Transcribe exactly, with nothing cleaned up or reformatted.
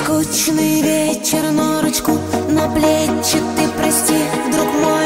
Скучный вечер, норочку на плечи ты прости, друг мой.